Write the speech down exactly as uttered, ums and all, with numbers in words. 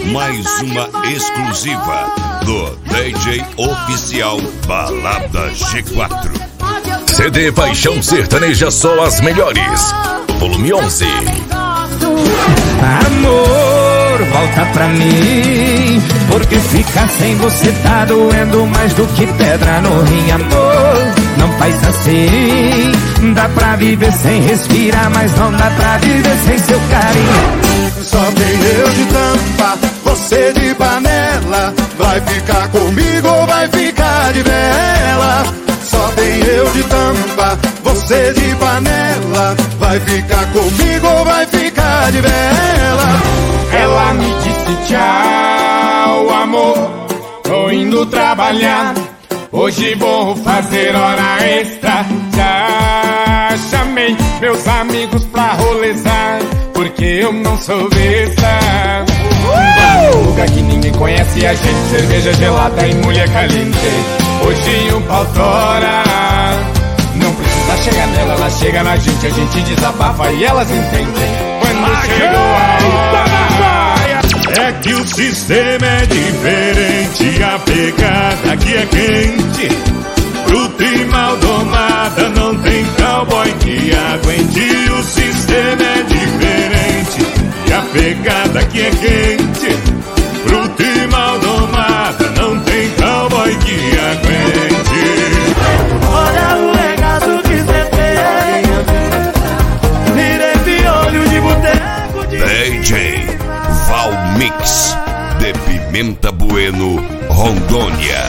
mais uma exclusiva do D J Oficial Balada G quatro. C D Paixão Sertaneja, só as melhores. Volume onze. Amor, volta pra mim, porque ficar sem você tá doendo mais do que pedra no rim. Amor, não faz assim. Dá pra viver sem respirar, mas não dá pra viver sem seu carinho. Só tem eu de tampa, você de panela. Vai ficar comigo ou vai ficar de vela? Só tem eu de tampa, você de panela. Vai ficar comigo ou vai ficar de vela? Ela me disse tchau, amor, tô indo trabalhar. Hoje vou fazer hora extra. Já chamei meus amigos pra rolezar, porque eu não sou besta. Vamos num lugar que ninguém conhece a gente, cerveja gelada e mulher caliente. Hoje o pau tora, não precisa chegar nela, ela chega na gente. A gente desabafa e elas entendem quando chegou a hora. É que o sistema é diferente, a pegada aqui é quente. Bruta e mal domada, não tem cowboy que aguente. O sistema é diferente e a pegada aqui é quente. Bruta e mal domada, não tem cowboy que aguente. Olha o legado que cê tem, virei piolho de boteco de... D J Val Mix de Pimenta Bueno, Rondônia.